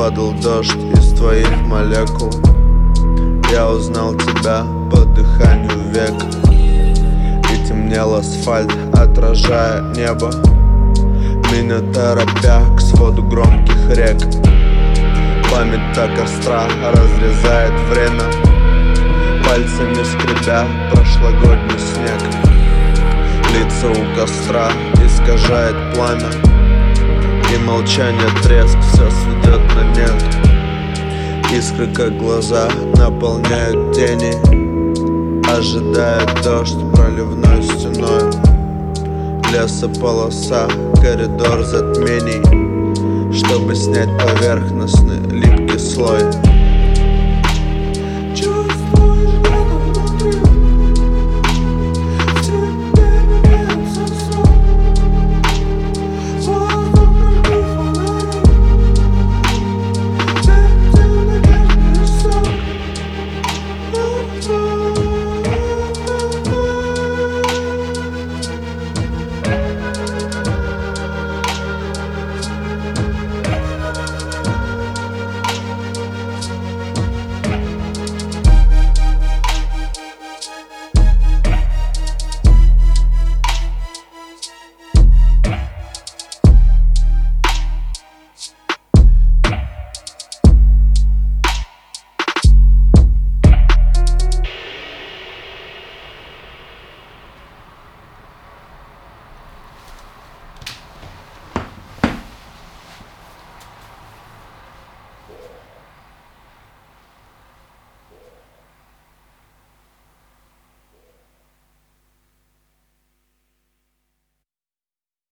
падал дождь из твоих молекул. Я узнал тебя по дыханию век, и темнел асфальт, отражая небо, меня торопя к своду громких рек. Память так остра разрезает время, пальцами скребя прошлогодний снег. Лица у костра искажает пламя, и молчание треск все сведет на нет. Искры, как глаза, наполняют тени, ожидая дождь проливной стеной. Лесополоса, коридор затмений, чтобы снять поверхностный липкий слой.